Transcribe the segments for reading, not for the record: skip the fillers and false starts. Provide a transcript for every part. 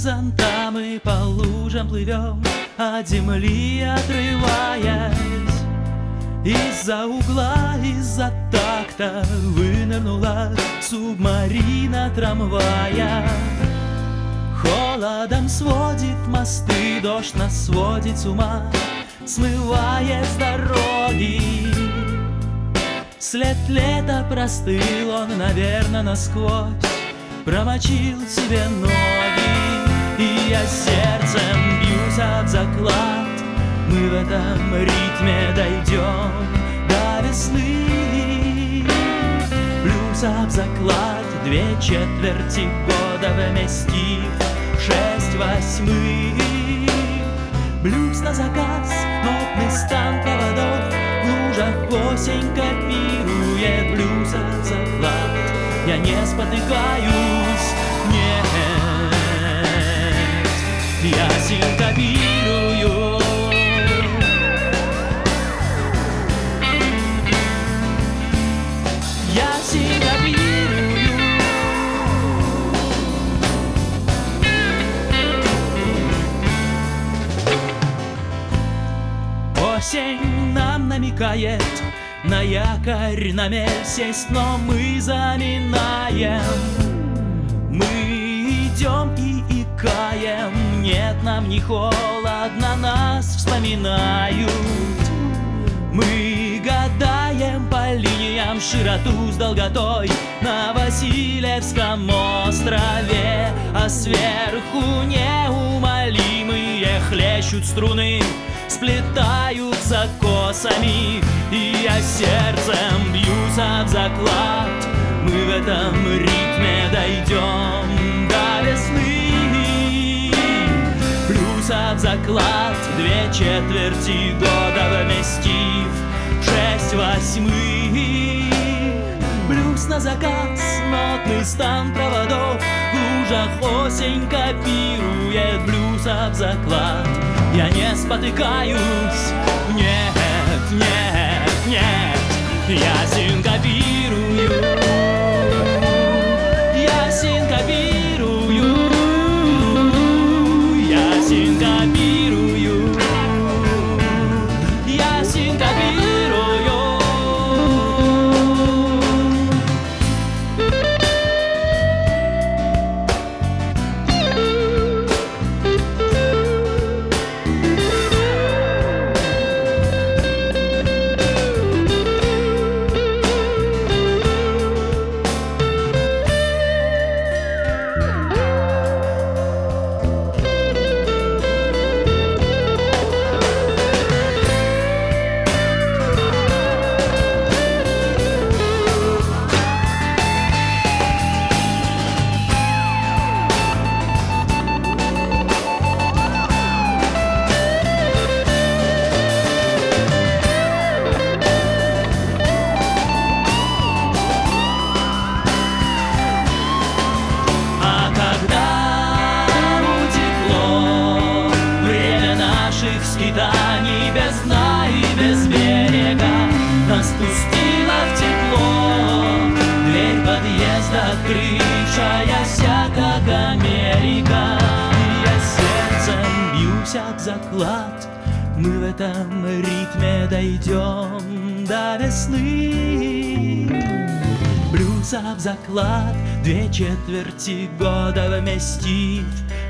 зонта мы по лужам плывем, от земли отрываясь. Из-за угла, из-за такта вынырнула субмарина трамвая. Холодом сводит мосты, дождь нас сводит с ума, смывая с дороги. След лета простыл, он, наверно, насквозь промочил себе ноги. И я сердцем бьюсь об заклад, мы в этом ритме дойдем до весны. Плюс об заклад 2/4 года вместив 6/8. Блюз на заказ, нотный стан проводов, в лужах осень копирует блюз об заклад. Я не спотыкаюсь, нет, я синкопирую. Я синкопирую. Осень нам намекает на якорь, на мель сесть, но мы заминаем. Мы идем и икаем, нет, нам не холодно, нас вспоминают. Мы гадаем по линиям широту с долготой на Васильевском острове, а сверху неумолимые хлещут струны, сплетаются косами. И я сердцем бьюсь об заклад, мы в этом ритме дойдем до весны. Плюс об заклад 2/4 года вместив 6/8. Блюз на заказ, нотный стан проводов, в лужах осень копирует блюз об заклад. Я не спотыкаюсь, нет, нет, нет, я синкопирую. Я синкопирую. Я синкопирую. Я синкопирую. Скитаний без дна и без берега нас пустила в тепло. Дверь подъезда открывшаяся, как Америка. И я сердцем бьюсь об заклад, мы в этом ритме дойдем до весны. Блюз об заклад 2/4 года вместив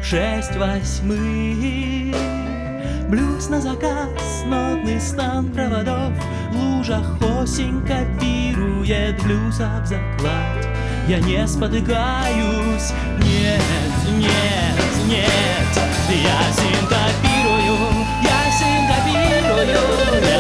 6/8. Блюз на заказ, нотный стан проводов, в лужах осень копирует блюз об заклад. Я не спотыкаюсь, нет, нет, нет, я синкопирую. Я синкопирую.